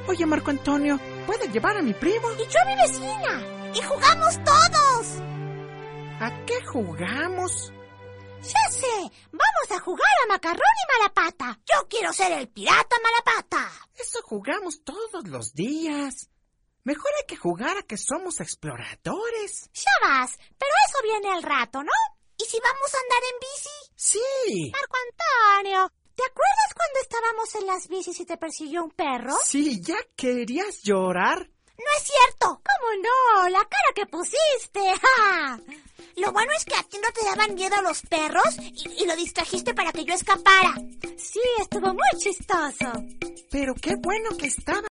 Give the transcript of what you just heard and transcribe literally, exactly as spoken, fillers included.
Oye, Marco Antonio, ¿puedes llevar a mi primo? Y yo a mi vecina. Y jugamos todos. ¿A qué jugamos? Ya sé, vamos a jugar a Macarrón y Malapata. Yo quiero ser el pirata Malapata. Eso jugamos todos los días. Mejor hay que jugar a que somos exploradores. Ya vas, pero eso viene al rato, ¿no? ¿Y si vamos a andar en bici? Sí. Marco Antonio, ¿te acuerdas cuando estábamos en las bicis y te persiguió un perro? Sí, ¿ya querías llorar? No es cierto. ¿Cómo no? La cara que pusiste. ¡Ja! Lo bueno es que a ti no te daban miedo los perros y, y lo distrajiste para que yo escapara. Sí, estuvo muy chistoso. Pero qué bueno que estaba